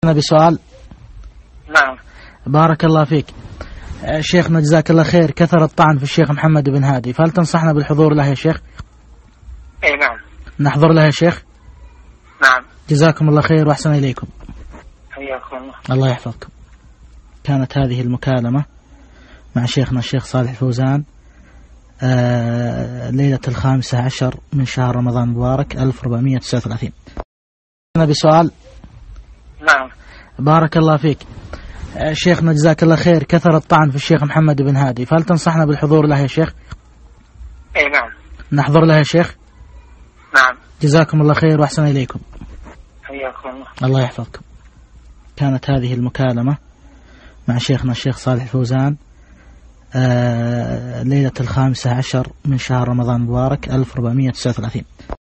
بسؤال. نعم. بارك الله فيك. شيخنا جزاك الله خير، كثر الطعن في الشيخ محمد بن هادي، فهل تنصحنا بالحضور له يا شيخ؟ اي نعم. نحضر له يا شيخ؟ نعم. جزاكم الله خير وأحسن إليكم. حياكم الله. الله يحفظكم. كانت هذه المكالمة مع شيخنا الشيخ صالح الفوزان ليلة 15 من شهر رمضان المبارك 1439. بسؤال. نعم. بارك الله فيك. شيخنا جزاك الله خير، كثر الطعن في الشيخ محمد بن هادي، فهل تنصحنا بالحضور له يا شيخ؟ اي نعم. نحضر له يا شيخ؟ نعم. جزاكم الله خير وأحسن إليكم. حياكم الله. الله يحفظكم. كانت هذه المكالمة مع شيخنا الشيخ صالح الفوزان ليلة 15 من شهر رمضان المبارك 1439.